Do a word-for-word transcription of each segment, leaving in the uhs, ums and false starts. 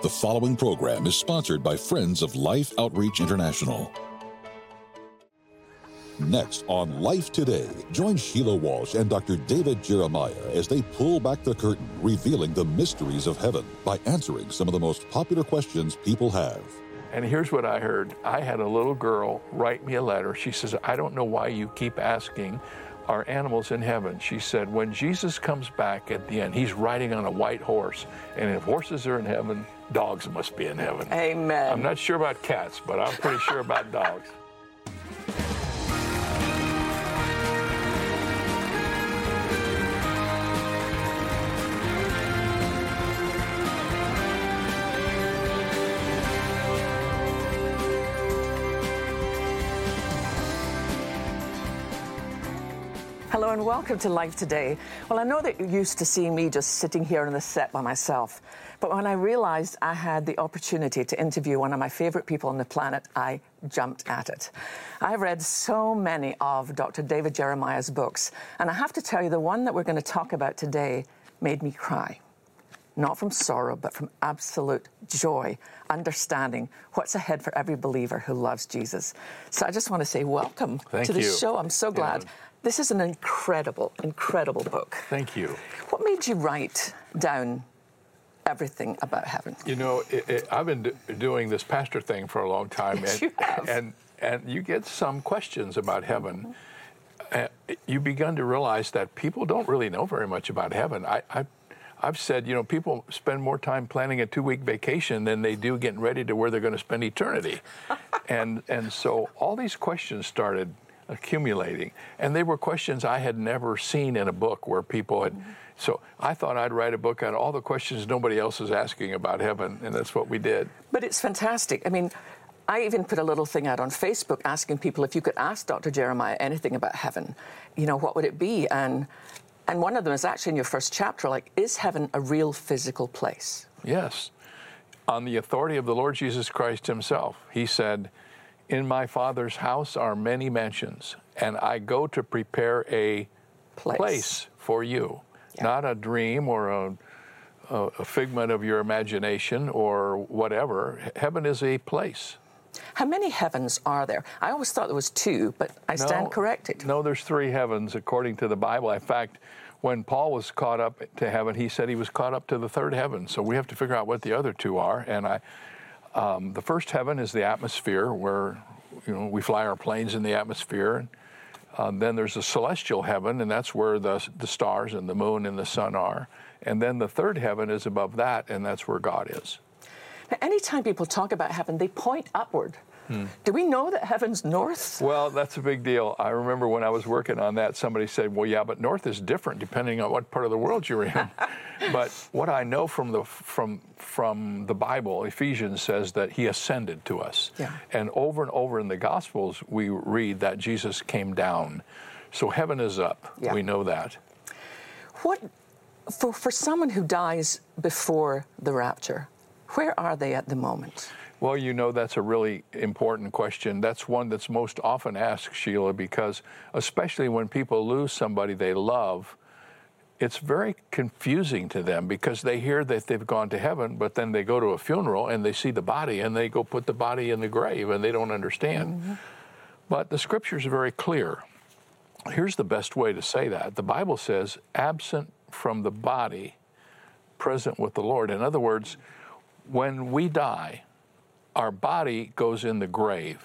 The following program is sponsored by Friends of Life Outreach International. Next on Life Today, join Sheila Walsh and Doctor David Jeremiah as they pull back the curtain, revealing the mysteries of heaven by answering some of the most popular questions people have. And here's what I heard. I had a little girl write me a letter. She says, I don't know why you keep asking, are animals in heaven? She said, when Jesus comes back at the end, he's riding on a white horse. And if horses are in heaven, dogs must be in heaven. Amen. I'm not sure about cats, but I'm pretty sure about dogs. Hello and welcome to Life Today. Well, I know that you're used to seeing me just sitting here on the set by myself, but when I realized I had the opportunity to interview one of my favorite people on the planet, I jumped at it. I've read so many of Doctor David Jeremiah's books, and I have to tell you, the one that we're going to talk about today made me cry. Not from sorrow, but from absolute joy, understanding what's ahead for every believer who loves Jesus. So I just want to say welcome Thank to the you. show. I'm so glad. Yeah. This is an incredible, incredible book. Thank you. What made you write down everything about heaven? You know, it, it, I've been do, doing this pastor thing for a long time. Yes, and, you have. and and you get some questions about heaven. Mm-hmm. Uh, you begin to realize that people don't really know very much about heaven. I, I, I've said, you know, people spend more time planning a two-week vacation than they do getting ready to where they're going to spend eternity. and and so all these questions started accumulating, and they were questions I had never seen in a book where people had. So I thought I'd write a book on all the questions nobody else is asking about heaven, and that's what we did. But it's fantastic. I mean, I even put a little thing out on Facebook asking people if you could ask Doctor Jeremiah anything about heaven, you know, what would it be? And and one of them is actually in your first chapter, like, is heaven a real physical place? Yes. On the authority of the Lord Jesus Christ himself, he said, in my Father's house are many mansions, and I go to prepare a place, place for you. Yeah. Not a dream or a, a, a figment of your imagination or whatever. Heaven is a place. How many heavens are there? I always thought there was two, but I stand no, corrected. No, there's three heavens according to the Bible. In fact, when Paul was caught up to heaven, he said he was caught up to the third heaven. So we have to figure out what the other two are. And I... Um, the first heaven is the atmosphere, where, you know, we fly our planes in the atmosphere. Uh, then there's a celestial heaven, and that's where the the stars and the moon and the sun are. And then the third heaven is above that, and that's where God is. Now, anytime people talk about heaven, they point upward. Hmm. Do we know that heaven's north? Well, that's a big deal. I remember when I was working on that, somebody said, well, yeah, but north is different depending on what part of the world you're in. But what I know from the from from the Bible, Ephesians says that he ascended to us. Yeah. And over and over in the Gospels, we read that Jesus came down. So heaven is up. Yeah. We know that. What, for, for someone who dies before the rapture, where are they at the moment? Well, you know, that's a really important question. That's one that's most often asked, Sheila, because especially when people lose somebody they love, it's very confusing to them because they hear that they've gone to heaven, but then they go to a funeral and they see the body and they go put the body in the grave and they don't understand. Mm-hmm. But the scriptures are very clear. Here's the best way to say that. The Bible says, absent from the body, present with the Lord. In other words, when we die, our body goes in the grave,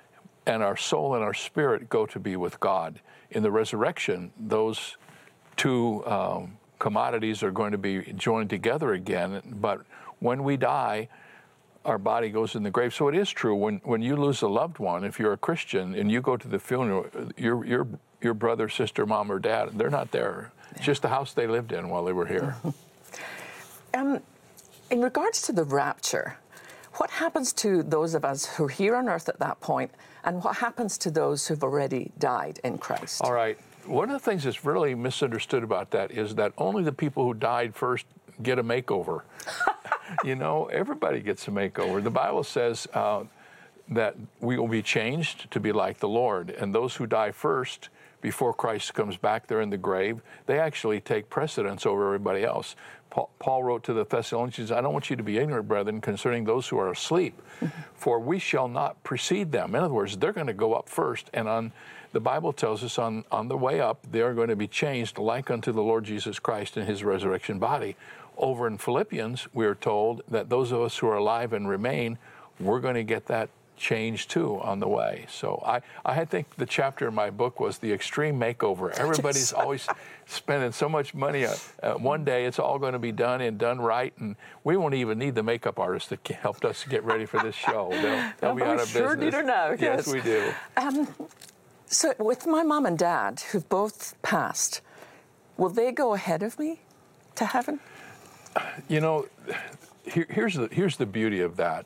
and our soul and our spirit go to be with God. In the resurrection, those two um, commodities are going to be joined together again, but when we die, our body goes in the grave. So it is true, when, when you lose a loved one, if you're a Christian and you go to the funeral, your your your brother, sister, mom, or dad, they're not there. It's just the house they lived in while they were here. um, in regards to the rapture, what happens to those of us who are here on earth at that point, and what happens to those who've already died in Christ? All right. One of the things that's really misunderstood about that is that only the people who died first get a makeover. You know, everybody gets a makeover. The Bible says uh, that we will be changed to be like the Lord, and those who die first before Christ comes back, they're in the grave. They actually take precedence over everybody else. Paul, Paul wrote to the Thessalonians, I don't want you to be ignorant, brethren, concerning those who are asleep, mm-hmm. for we shall not precede them. In other words, they're going to go up first, and on the Bible tells us on, on the way up, they're going to be changed like unto the Lord Jesus Christ in his resurrection body. Over in Philippians, we are told that those of us who are alive and remain, we're going to get that change too on the way. So I, I think the chapter in my book was the extreme makeover. Everybody's always spending so much money. Uh, uh, one day it's all going to be done and done right, and we won't even need the makeup artist that helped us get ready for this show. They'll, they'll be out of sure business. Need her now. Yes, yes, we do. Um, so with my mom and dad, who've both passed, will they go ahead of me to heaven? You know, here, here's the here's the beauty of that.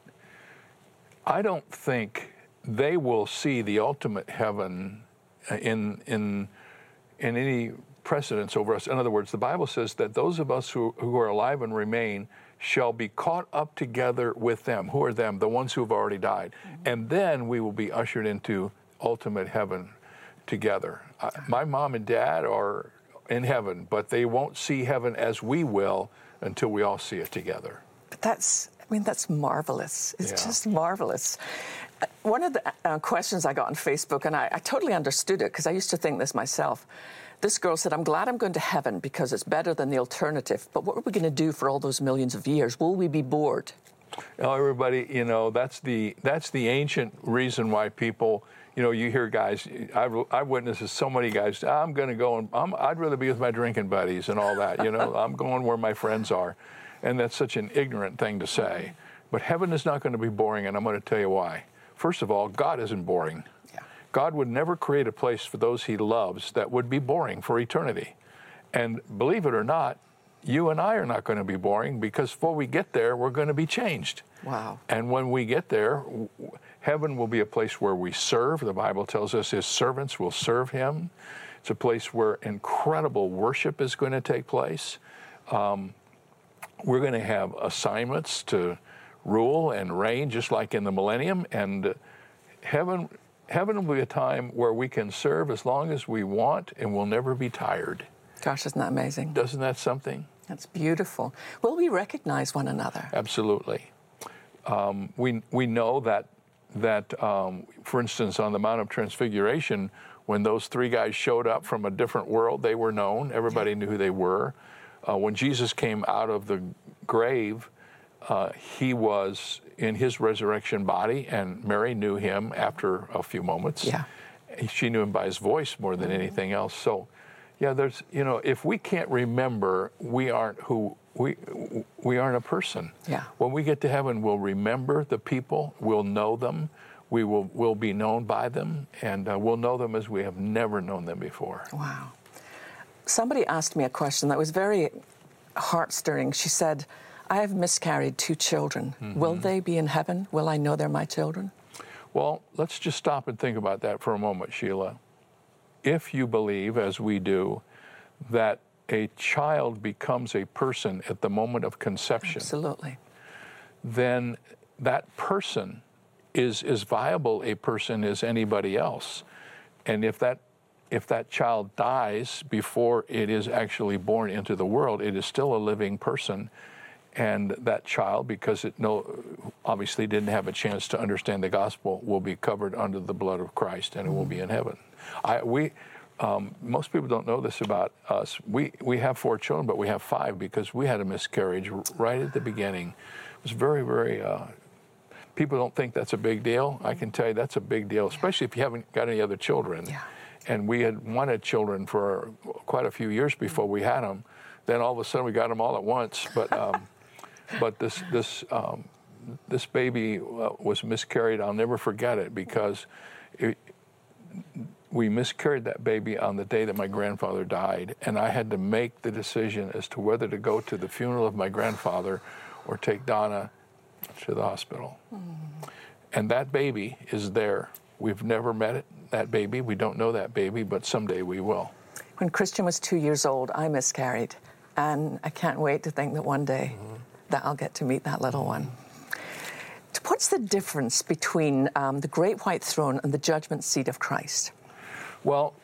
I don't think they will see the ultimate heaven in in in any precedence over us. In other words, the Bible says that those of us who, who are alive and remain shall be caught up together with them. Who are them? The ones who have already died. Mm-hmm. And then we will be ushered into ultimate heaven together. Uh, my mom and dad are in heaven, but they won't see heaven as we will until we all see it together. But that's... I mean, that's marvelous. It's yeah. just marvelous. One of the uh, questions I got on Facebook, and I, I totally understood it because I used to think this myself. This girl said, I'm glad I'm going to heaven because it's better than the alternative. But what are we going to do for all those millions of years? Will we be bored? Well, everybody, you know, that's the that's the ancient reason why people, you know, you hear guys, I've, I've witnessed so many guys, I'm going to go and I'm, I'd rather be with my drinking buddies and all that. You know, I'm going where my friends are. And that's such an ignorant thing to say. But heaven is not going to be boring, and I'm going to tell you why. First of all, God isn't boring. Yeah. God would never create a place for those he loves that would be boring for eternity. And believe it or not, you and I are not going to be boring because before we get there, we're going to be changed. Wow. And when we get there, heaven will be a place where we serve. The Bible tells us his servants will serve him. It's a place where incredible worship is going to take place. Um, We're going to have assignments to rule and reign, just like in the millennium. And heaven, heaven will be a time where we can serve as long as we want, and we'll never be tired. Gosh, isn't that amazing? Doesn't that something? That's beautiful. Will we recognize one another? Absolutely. Um, we we know that that um, for instance, on the Mount of Transfiguration, when those three guys showed up from a different world, they were known. Everybody yeah. knew who they were. Uh, when Jesus came out of the grave, uh, he was in his resurrection body, and Mary knew him after a few moments. Yeah. She knew him by his voice more than anything else. So, yeah, there's, you know, if we can't remember, we aren't who, we we aren't a person. Yeah. When we get to heaven, we'll remember the people, we'll know them, we will will be known by them, and uh, we'll know them as we have never known them before. Wow. Somebody asked me a question that was very heart-stirring. She said, I have miscarried two children. Mm-hmm. Will they be in heaven? Will I know they're my children? Well, let's just stop and think about that for a moment, Sheila. If you believe, as we do, that a child becomes a person at the moment of conception, absolutely, then that person is as viable a person as anybody else. And if that If that child dies before it is actually born into the world, it is still a living person. And that child, because it no, obviously didn't have a chance to understand the gospel, will be covered under the blood of Christ, and it will be in heaven. I, we, um, most people don't know this about us. We, we have four children, but we have five because we had a miscarriage right at the beginning. It was very, very... Uh, people don't think that's a big deal. I can tell you that's a big deal, especially if you haven't got any other children. Yeah. And we had wanted children for quite a few years before we had them. Then all of a sudden we got them all at once. But um, but this this um, this baby uh, was miscarried. I'll never forget it because it, we miscarried that baby on the day that my grandfather died, and I had to make the decision as to whether to go to the funeral of my grandfather or take Donna to the hospital. Mm. And that baby is there. We've never met it, that baby. We don't know that baby, but someday we will. When Christian was two years old, I miscarried. And I can't wait to think that one day mm-hmm. that I'll get to meet that little one. What's the difference between um, the great white throne and the judgment seat of Christ? Well,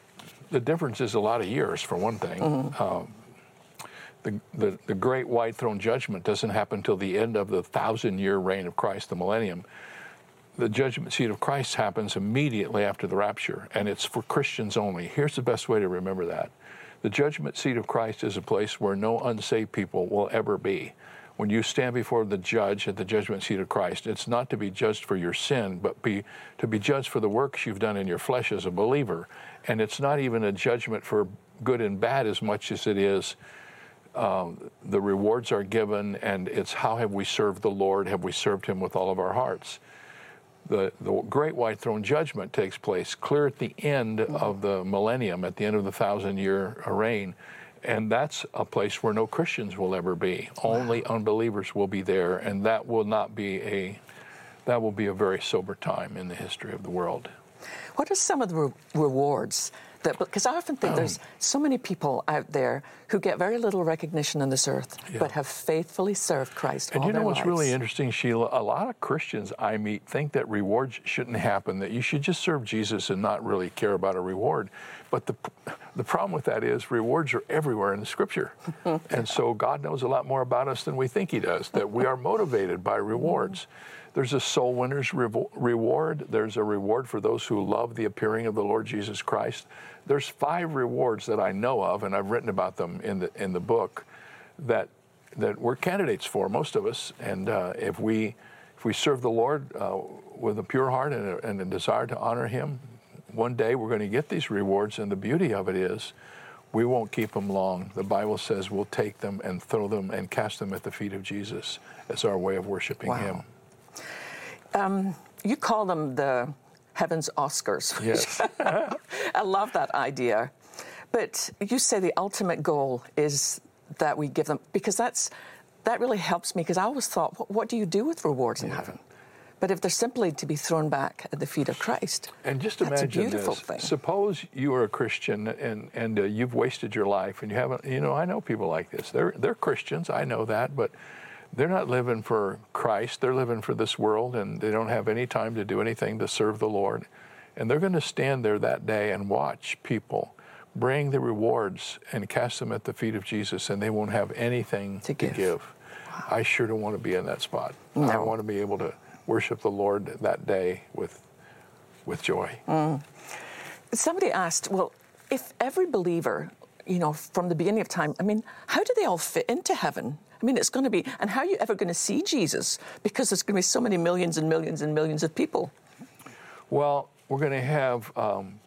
the difference is a lot of years, for one thing. Mm-hmm. Um, the, the, the great white throne judgment doesn't happen until the end of the thousand-year reign of Christ, the millennium. The judgment seat of Christ happens immediately after the rapture, and it's for Christians only. Here's the best way to remember that. The judgment seat of Christ is a place where no unsaved people will ever be. When you stand before the judge at the judgment seat of Christ, it's not to be judged for your sin, but be to be judged for the works you've done in your flesh as a believer. And it's not even a judgment for good and bad as much as it is um, the rewards are given, and it's how have we served the Lord? Have we served him with all of our hearts? The, the great white throne judgment takes place clear at the end of the millennium, at the end of the thousand-year reign. And that's a place where no Christians will ever be. Wow. Only unbelievers will be there, and that will not be a, that will be a very sober time in the history of the world. What are some of the re- rewards? That, because I often think um, there's so many people out there who get very little recognition on this earth, yeah. but have faithfully served Christ and all you know their what's lives. Really interesting, Sheila? A lot of Christians I meet think that rewards shouldn't happen, that you should just serve Jesus and not really care about a reward. But the the problem with that is rewards are everywhere in the Scripture. And so God knows a lot more about us than we think he does, that we are motivated by rewards. There's a soul winner's revo- reward. There's a reward for those who love the appearing of the Lord Jesus Christ. There's five rewards that I know of, and I've written about them in the in the book, that that we're candidates for, most of us. And uh, if we if we serve the Lord uh, with a pure heart and a, and a desire to honor him, one day we're going to get these rewards. And the beauty of it is, we won't keep them long. The Bible says we'll take them and throw them and cast them at the feet of Jesus as our way of worshiping wow. him. Um, you call them the heaven's Oscars. Yes. I love that idea. But you say the ultimate goal is that we give them, because that's that really helps me, because I always thought, what, what do you do with rewards in yeah. heaven? But if they're simply to be thrown back at the feet of Christ, and just that's imagine a beautiful this. thing. Suppose you are a Christian and and uh, you've wasted your life, and you haven't. You know, I know people like this. They're they're Christians. I know that, but they're not living for Christ. They're living for this world, and they don't have any time to do anything to serve the Lord. And they're going to stand there that day and watch people bring the rewards and cast them at the feet of Jesus, and they won't have anything to give. To give. Wow. I sure don't want to be in that spot. No. I want to be able to worship the Lord that day with with joy. Mm. Somebody asked, well, if every believer, you know, from the beginning of time, I mean, how do they all fit into heaven? I mean, it's going to be, and how are you ever going to see Jesus? Because there's going to be so many millions and millions and millions of people. Well, we're going to have um,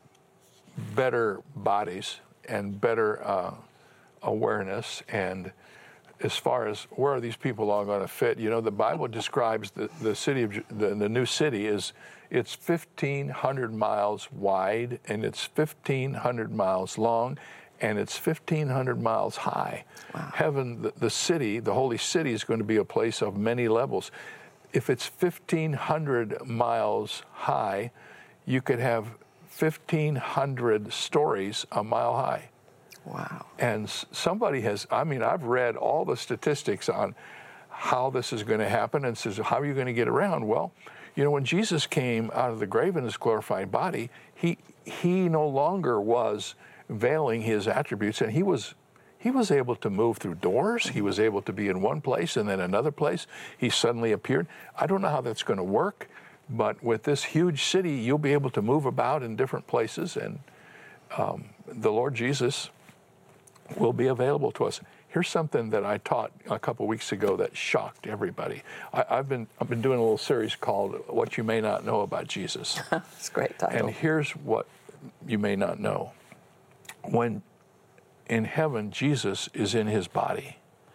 better bodies and better uh, awareness. And as far as where are these people all going to fit, you know, the Bible describes the, the city of the, the new city is it's fifteen hundred miles wide, and it's fifteen hundred miles long, and it's fifteen hundred miles high. Wow. Heaven, the, the city, the holy city, is going to be a place of many levels. If it's fifteen hundred miles high, you could have fifteen hundred stories a mile high. Wow. And somebody has, I mean, I've read all the statistics on how this is going to happen, and says, how are you going to get around? Well, you know, when Jesus came out of the grave in his glorified body, he he no longer was veiling his attributes, and he was he was able to move through doors. He was able to be in one place and then another place. He suddenly appeared. I don't know how that's going to work, but with this huge city, you'll be able to move about in different places, and um, the Lord Jesus will be available to us. Here's something that I taught a couple weeks ago that shocked everybody. I, I've been I've been doing a little series called "What You May Not Know About Jesus." It's a great title. And here's what you may not know. When in heaven, Jesus is in his body.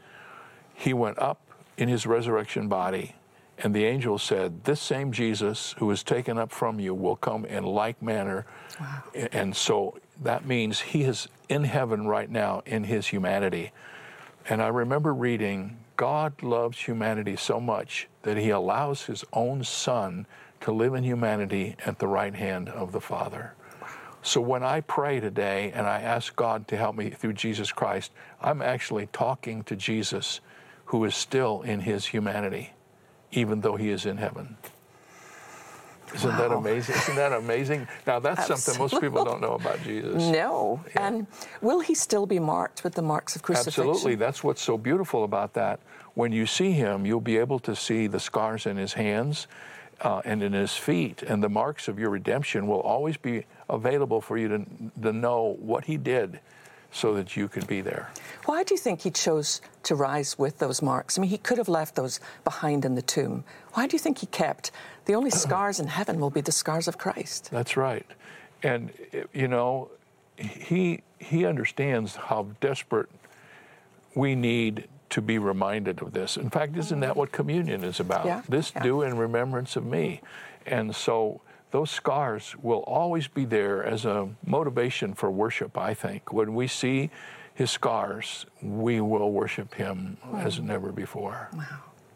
He went up in his resurrection body, and the angel said, this same Jesus who is taken up from you will come in like manner. Wow. And so that means he is in heaven right now in his humanity. And I remember reading, God loves humanity so much that he allows his own son to live in humanity at the right hand of the Father. So when I pray today and I ask God to help me through Jesus Christ, I'm actually talking to Jesus, who is still in his humanity, even though he is in heaven. Isn't wow. that amazing? Isn't that amazing? Now, that's Absolutely. something most people don't know about Jesus. No. Yeah. And will he still be marked with the marks of crucifixion? Absolutely. That's what's so beautiful about that. When you see him, you'll be able to see the scars in his hands uh, and in his feet, and the marks of your redemption will always be available for you to, to know what he did so that you could be there. Why do you think he chose to rise with those marks? I mean, he could have left those behind in the tomb. Why do you think he kept? The only scars in heaven will be the scars of Christ. That's right. And, you know, he he understands how desperate we need to be reminded of this. In fact, isn't that what communion is about? Yeah, this yeah. do in remembrance of me. And so those scars will always be there as a motivation for worship, I think. When we see his scars, we will worship him wow. as never before. Wow.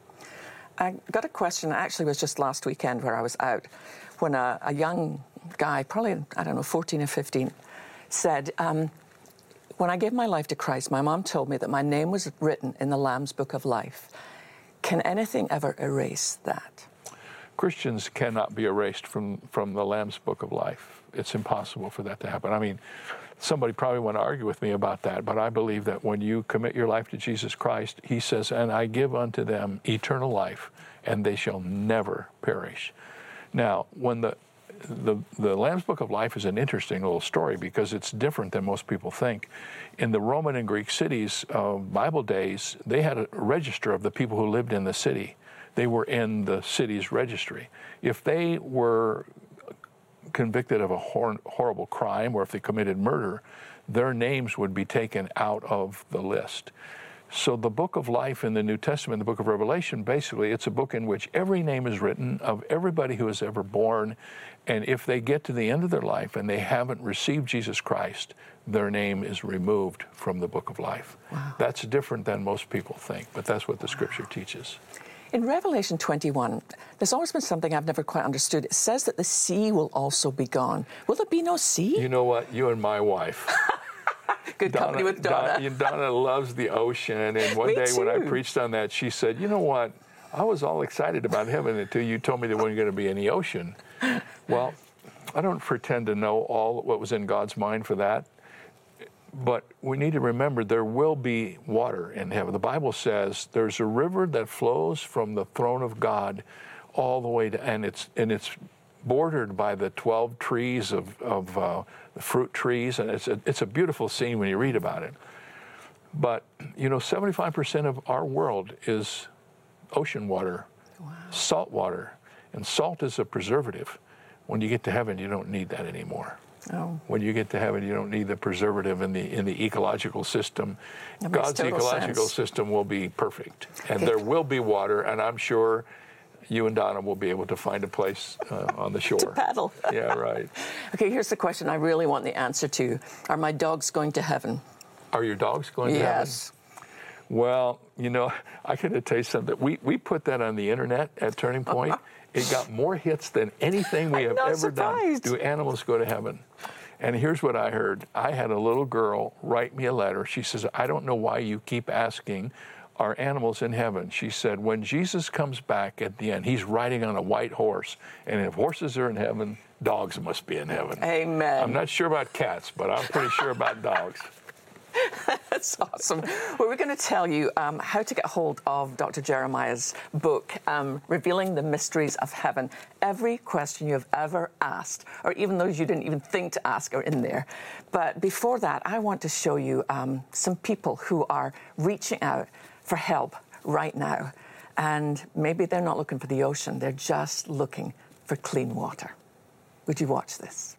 I got a question, actually it was just last weekend where I was out, when a, a young guy, probably, I don't know, fourteen or fifteen, said, um, when I gave my life to Christ, my mom told me that my name was written in the Lamb's Book of Life. Can anything ever erase that? Christians cannot be erased from, from the Lamb's Book of Life. It's impossible for that to happen. I mean, somebody probably want to argue with me about that, but I believe that when you commit your life to Jesus Christ, he says, and I give unto them eternal life, and they shall never perish. Now, when the The, the Lamb's Book of Life is an interesting little story because it's different than most people think. In the Roman and Greek cities of Bible days, they had a register of the people who lived in the city. They were in the city's registry. If they were convicted of a hor- horrible crime or if they committed murder, their names would be taken out of the list. So the book of life in the New Testament, the book of Revelation, basically it's a book in which every name is written of everybody who is ever born. And if they get to the end of their life and they haven't received Jesus Christ, their name is removed from the book of life. Wow. That's different than most people think, but that's what the scripture teaches. In Revelation twenty-one, there's always been something I've never quite understood. It says that the sea will also be gone. Will there be no sea? You know what? You and my wife. Good Donna, company with Donna. Donna. Donna loves the ocean, and one Me day too. when I preached on that, she said, you know what? I was all excited about heaven until you told me there wasn't going to be any ocean. Well, I don't pretend to know all what was in God's mind for that, but we need to remember there will be water in heaven. The Bible says there's a river that flows from the throne of God all the way to, and it's and it's bordered by the twelve trees of, of uh, the fruit trees, and it's a, it's a beautiful scene when you read about it. But, you know, seventy-five percent of our world is ocean water, wow. salt water, and salt is a preservative. When you get to heaven, you don't need that anymore. Oh. When you get to heaven, you don't need the preservative in the in the ecological system. That God's ecological sense. system will be perfect, and okay. there will be water, and I'm sure you and Donna will be able to find a place uh, on the shore. To paddle. Yeah, right. Okay, here's the question I really want the answer to. Are my dogs going to heaven? Are your dogs going to heaven? Yes. Well, you know, I gotta tell you something. We we put that on the internet at Turning Point. It got more hits than anything we I'm have not ever surprised. done. Do animals go to heaven? And here's what I heard. I had a little girl write me a letter. She says, I don't know why you keep asking, are animals in heaven? She said, when Jesus comes back at the end, he's riding on a white horse. And if horses are in heaven, dogs must be in heaven. Amen. I'm not sure about cats, but I'm pretty sure about dogs. That's awesome. Well, we're going to tell you um, how to get hold of Doctor Jeremiah's book, um, Revealing the Mysteries of Heaven. Every question you've ever asked, or even those you didn't even think to ask, are in there. But before that, I want to show you um, some people who are reaching out for help right now. And maybe they're not looking for the ocean. They're just looking for clean water. Would you watch this?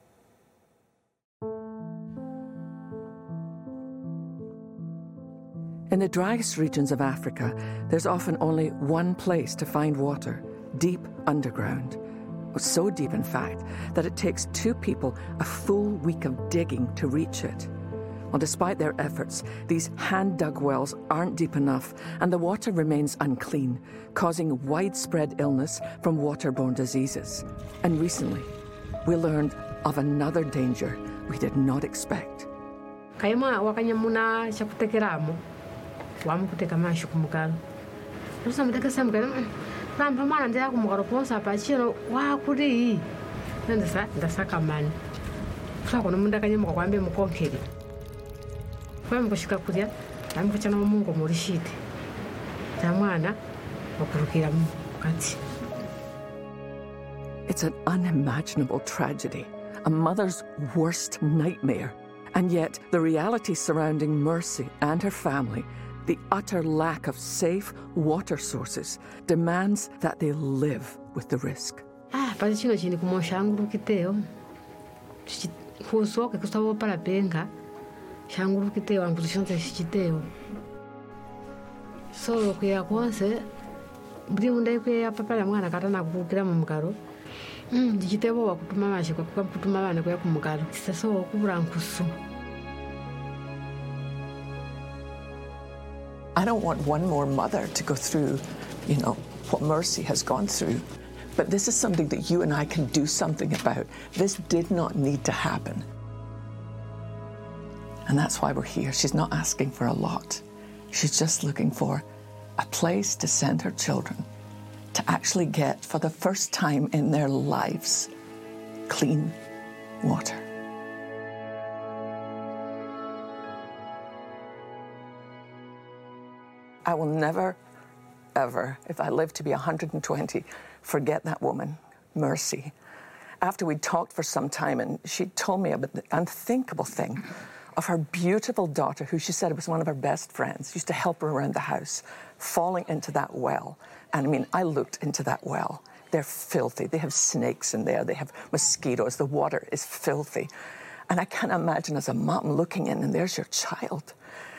In the driest regions of Africa, there's often only one place to find water, deep underground. So deep, in fact, that it takes two people a full week of digging to reach it. Well, despite their efforts, these hand-dug wells aren't deep enough, and the water remains unclean, causing widespread illness from waterborne diseases. And recently, we learned of another danger we did not expect. Kaya mga wakanya muna siya kutekera mo. Wamo kuteka mashu kumukalo. Terus sama deka sam kan Rampa mana ndia kumukaro ponsa pa chino wa kuri. Nanda sa ndasaka mani. Kwa kono munda kanye mukwambe mukonkeri. Kwa mkushika kudia, amkuchana Mungu mulishite. Tamwana wakurukira mukati. It's an unimaginable tragedy, a mother's worst nightmare. And yet, the reality surrounding Mercy and her family, the utter lack of safe water sources, demands that they live with the risk. Ah, pasi chino chini kumoshangu kiteo. Kusoke kustavo para benga. Shanguru kiteo angu tushonte kiteo. So kuya kwanse, budi undai kuya papa la mwana katana kukira mumukaro. Mm, dijitebo wa kutuma maji kwa kutuma bana kwa kumukaro. Sasa wakubura nkusu. I don't want one more mother to go through, you know, what Mercy has gone through. But this is something that you and I can do something about. This did not need to happen. And that's why we're here. She's not asking for a lot. She's just looking for a place to send her children to actually get, for the first time in their lives, clean water. I will never, ever, if I live to be one hundred twenty, forget that woman, Mercy. After we'd talked for some time, and she told me about the unthinkable thing of her beautiful daughter, who she said was one of her best friends, used to help her around the house, falling into that well. And I mean, I looked into that well. They're filthy. They have snakes in there. They have mosquitoes. The water is filthy. And I can't imagine as a mom looking in, and there's your child.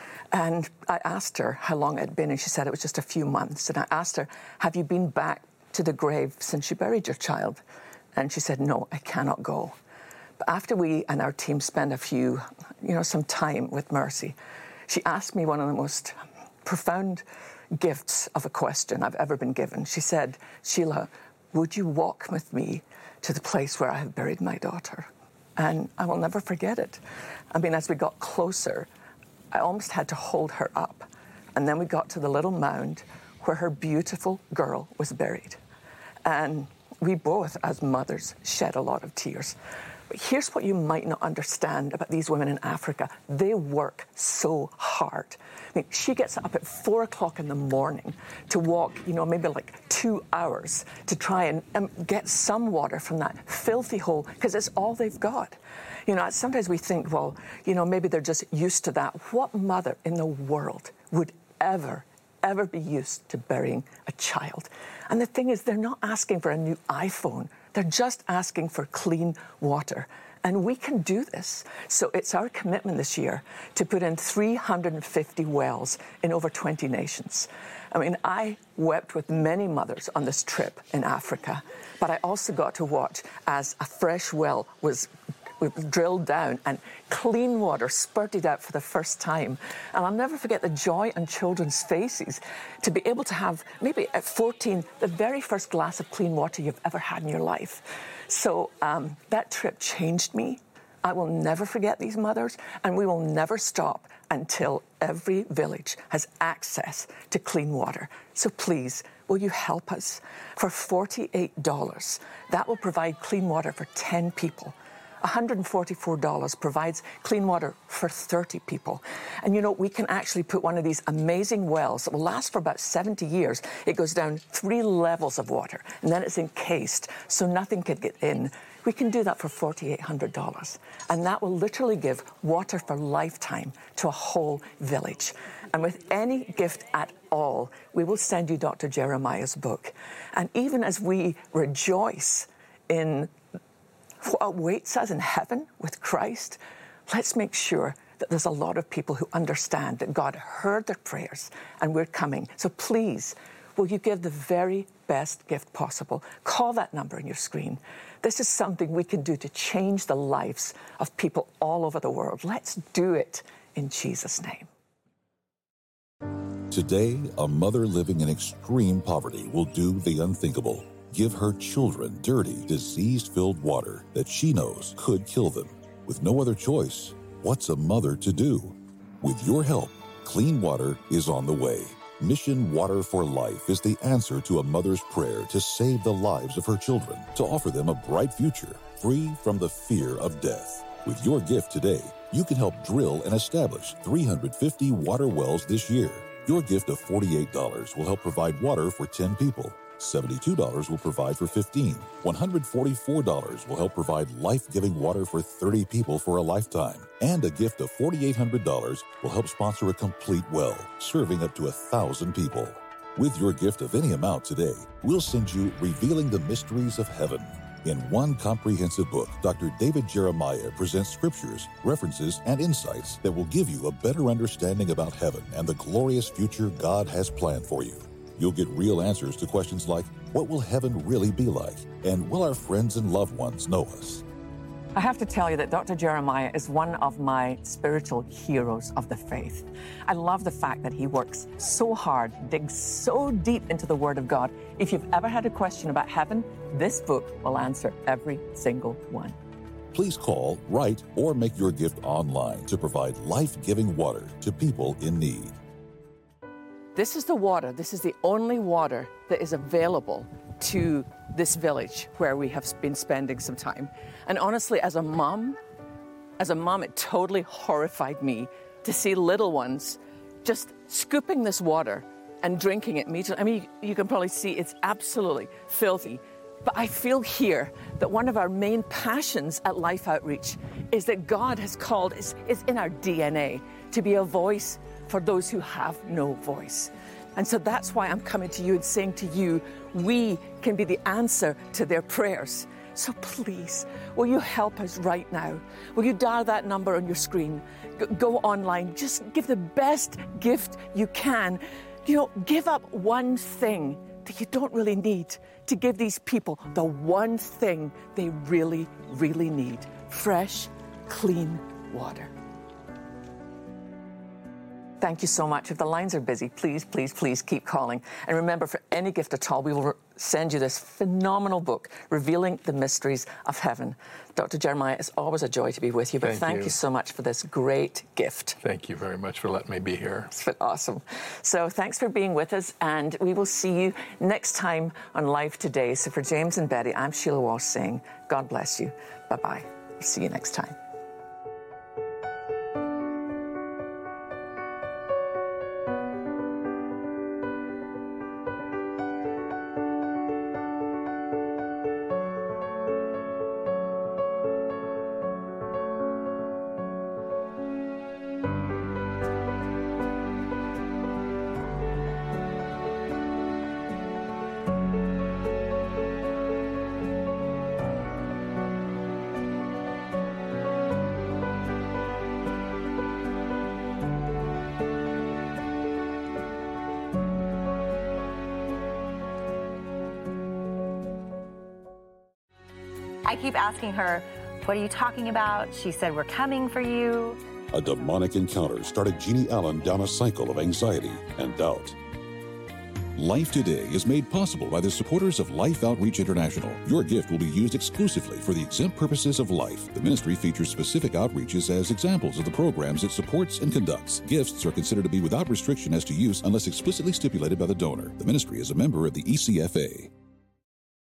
And I asked her how long it had been, and she said it was just a few months. And I asked her, have you been back to the grave since you buried your child? And she said, no, I cannot go. But after we and our team spent a few, you know, some time with Mercy, she asked me one of the most profound gifts of a question I've ever been given. She said, Sheila, would you walk with me to the place where I have buried my daughter? And I will never forget it. I mean, as we got closer, I almost had to hold her up. And then we got to the little mound where her beautiful girl was buried. And we both, as mothers, shed a lot of tears. But here's what you might not understand about these women in Africa. They work so hard. I mean, she gets up at four o'clock in the morning to walk, you know, maybe like two hours to try and um, get some water from that filthy hole, because it's all they've got. You know, sometimes we think, well, you know, maybe they're just used to that. What mother in the world would ever, ever be used to burying a child? And the thing is, they're not asking for a new iPhone. They're just asking for clean water. And we can do this. So it's our commitment this year to put in three hundred fifty wells in over twenty nations. I mean, I wept with many mothers on this trip in Africa, but I also got to watch as a fresh well was drilled down and clean water spurted out for the first time. And I'll never forget the joy on children's faces to be able to have, maybe at fourteen, the very first glass of clean water you've ever had in your life. So um, that trip changed me. I will never forget these mothers, and we will never stop until every village has access to clean water. So please, will you help us? For forty-eight dollars, that will provide clean water for ten people. one hundred forty-four dollars provides clean water for thirty people. And you know, we can actually put one of these amazing wells that will last for about seventy years. It goes down three levels of water, and then it's encased so nothing can get in. We can do that for forty-eight hundred dollars. And that will literally give water for lifetime to a whole village. And with any gift at all, we will send you Doctor Jeremiah's book. And even as we rejoice in what awaits us in heaven with Christ, let's make sure that there's a lot of people who understand that God heard their prayers and we're coming. So please, will you give the very best gift possible? Call that number on your screen. This is something we can do to change the lives of people all over the world. Let's do it in Jesus' name. Today, a mother living in extreme poverty will do the unthinkable. Give her children dirty, disease-filled water that she knows could kill them. With no other choice, what's a mother to do? With your help, clean water is on the way. Mission Water for Life is the answer to a mother's prayer to save the lives of her children, to offer them a bright future, free from the fear of death. With your gift today, you can help drill and establish three hundred fifty water wells this year. Your gift of forty-eight dollars will help provide water for ten people. seventy-two dollars will provide for fifteen. one hundred forty-four dollars will help provide life-giving water for thirty people for a lifetime. And a gift of four thousand eight hundred dollars will help sponsor a complete well, serving up to one thousand people. With your gift of any amount today, we'll send you Revealing the Mysteries of Heaven. In one comprehensive book, Doctor David Jeremiah presents scriptures, references, and insights that will give you a better understanding about heaven and the glorious future God has planned for you. You'll get real answers to questions like, what will heaven really be like? And will our friends and loved ones know us? I have to tell you that Doctor Jeremiah is one of my spiritual heroes of the faith. I love the fact that he works so hard, digs so deep into the Word of God. If you've ever had a question about heaven, this book will answer every single one. Please call, write, or make your gift online to provide life-giving water to people in need. This is the water. This is the only water that is available to this village where we have been spending some time. And honestly, as a mom, as a mom, it totally horrified me to see little ones just scooping this water and drinking it immediately. I mean, you can probably see it's absolutely filthy. But I feel here that one of our main passions at Life Outreach is that God has called, it's, it's in our D N A, to be a voice for those who have no voice. And so that's why I'm coming to you and saying to you, we can be the answer to their prayers. So please, will you help us right now? Will you dial that number on your screen? G- go online, just give the best gift you can. You know, give up one thing that you don't really need to give these people the one thing they really, really need: fresh, clean water. Thank you so much. If the lines are busy, please, please, please keep calling. And remember, for any gift at all, we will send you this phenomenal book, Revealing the Mysteries of Heaven. Doctor Jeremiah, it's always a joy to be with you, but thank, thank you. you so much for this great gift. Thank you very much for letting me be here. It's been awesome. So thanks for being with us, and we will see you next time on Life Today. So for James and Betty, I'm Sheila Walsh saying, God bless you. Bye-bye. See you next time. I keep asking her, what are you talking about? She said, we're coming for you. A demonic encounter started Jeannie Allen down a cycle of anxiety and doubt. Life Today is made possible by the supporters of Life Outreach International. Your gift will be used exclusively for the exempt purposes of life. The ministry features specific outreaches as examples of the programs it supports and conducts. Gifts are considered to be without restriction as to use unless explicitly stipulated by the donor. The ministry is a member of the E C F A.